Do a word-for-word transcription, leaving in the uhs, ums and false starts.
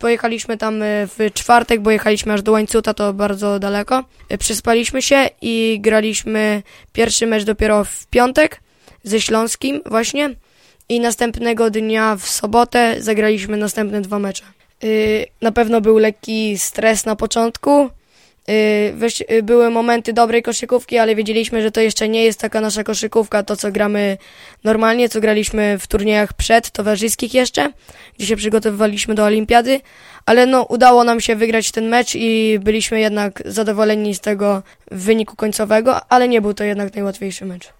Pojechaliśmy tam w czwartek, bo jechaliśmy aż do Łańcuta, to bardzo daleko. Przespaliśmy się i graliśmy pierwszy mecz dopiero w piątek ze Śląskim właśnie i następnego dnia w sobotę zagraliśmy następne dwa mecze. Na pewno był lekki stres na początku. Były momenty dobrej koszykówki, ale wiedzieliśmy, że to jeszcze nie jest taka nasza koszykówka, to co gramy normalnie, co graliśmy w turniejach przed, towarzyskich jeszcze, gdzie się przygotowywaliśmy do olimpiady, ale no udało nam się wygrać ten mecz i byliśmy jednak zadowoleni z tego wyniku końcowego, ale nie był to jednak najłatwiejszy mecz.